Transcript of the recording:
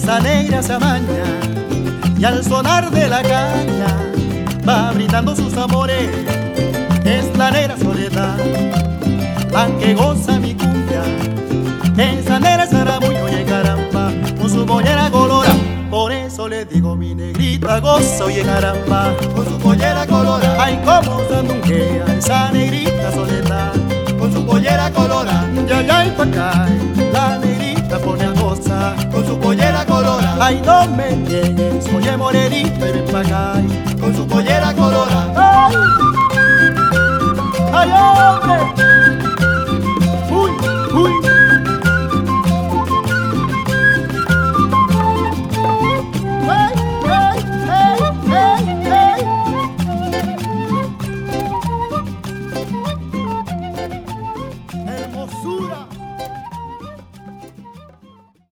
esa negra se amaña y al sonar de la caña va brindando sus amores. Es la negra Soledad, la que goza mi cumbia. Esa negra Saramullo, oye caramba, con su pollera colora. Por eso le digo mi negrita goza, oye caramba, con su pollera colorada. ay como sandunguea esa negrita Soledad, Con su pollera colorada. ya ya y pa' acá, la negrita pone a gozar. Con su pollera colorada. Ay no me niegues, oye morenita y ven pa' acá. Con su pollera colorada. Ay, ay hombre.